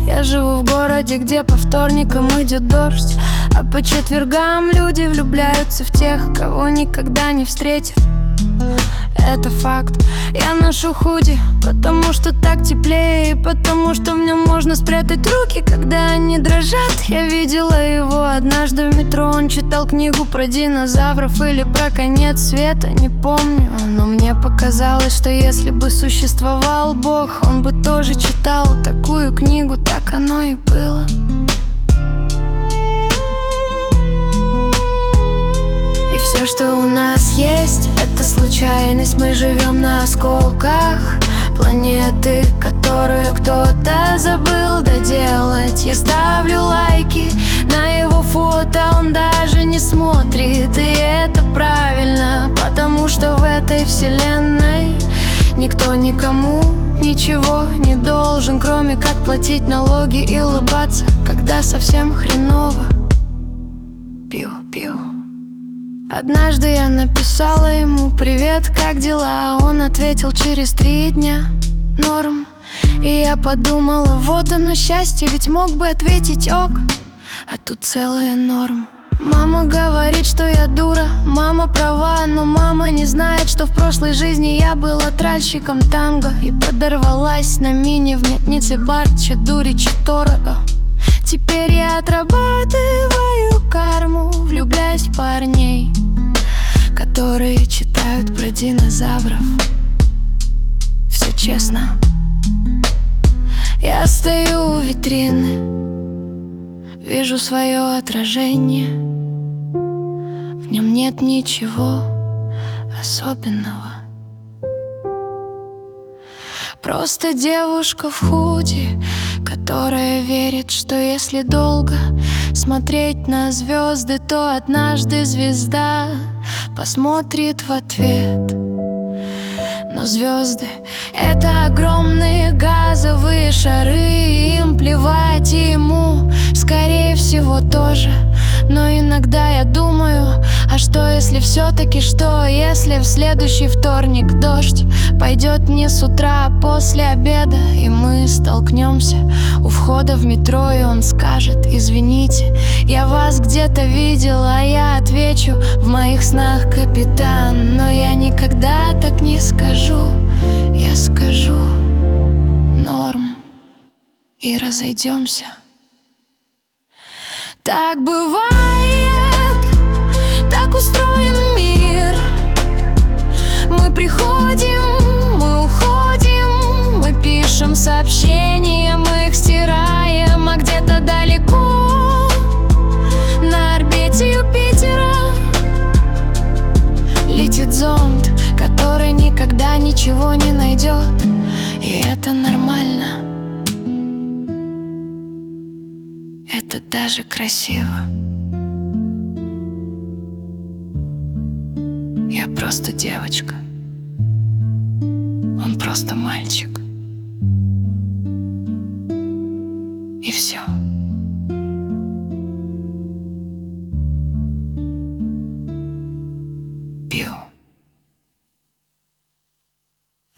Я живу в городе, где по вторникам идет дождь, а по четвергам люди влюбляются в тех, кого никогда не встретят. Это факт. Я ношу худи, потому что так теплее, потому что в нем можно спрятать руки, когда они дрожат. Я видела его однажды в метро. Он читал книгу про динозавров или про конец света, не помню. Но мне показалось, что если бы существовал Бог, он бы тоже читал такую книгу. Так оно и было. Все, что у нас есть, это случайность. Мы живем на осколках планеты, которую кто-то забыл доделать. Я ставлю лайки на его фото, он даже не смотрит. И это правильно, потому что в этой вселенной никто никому ничего не должен, кроме как платить налоги и улыбаться, когда совсем хреново. Пиу-пиу. Однажды я написала ему: привет, как дела? Он ответил через 3 дня: норм. И я подумала: вот оно счастье, ведь мог бы ответить ок, а тут целая норм. Мама говорит, что я дура, мама права, но мама не знает, что в прошлой жизни я была тральщиком танго и подорвалась на мини в Метнице Барча, дуричи Торого. Теперь я отрабатываю карму, влюбляюсь в парней, которые читают про динозавров. Все честно. Я стою у витрины, вижу свое отражение. В нем нет ничего особенного. Просто девушка в худи, которая верит, что если долго смотреть на звезды, то однажды звезда посмотрит в ответ. Но звезды — это огромные газовые шары, им плевать, и ему, скорее всего, тоже. Но иногда я думаю: а что если все-таки, что если в следующий вторник дождь пойдет не с утра, а после обеда, и мы столкнемся у входа в метро, и он скажет: извините, я вас где-то видел, а я отвечу: в моих снах, капитан. Но я никогда так не скажу, я скажу: норм, и разойдемся. Так бывает, так устроен мир. Мы приходим, мы уходим, мы пишем сообщения, мы их стираем, а где-то далеко на орбите Юпитера летит зонд, который никогда ничего не найдет. И это нормально. Это даже красиво. Я просто девочка, он просто мальчик. И все.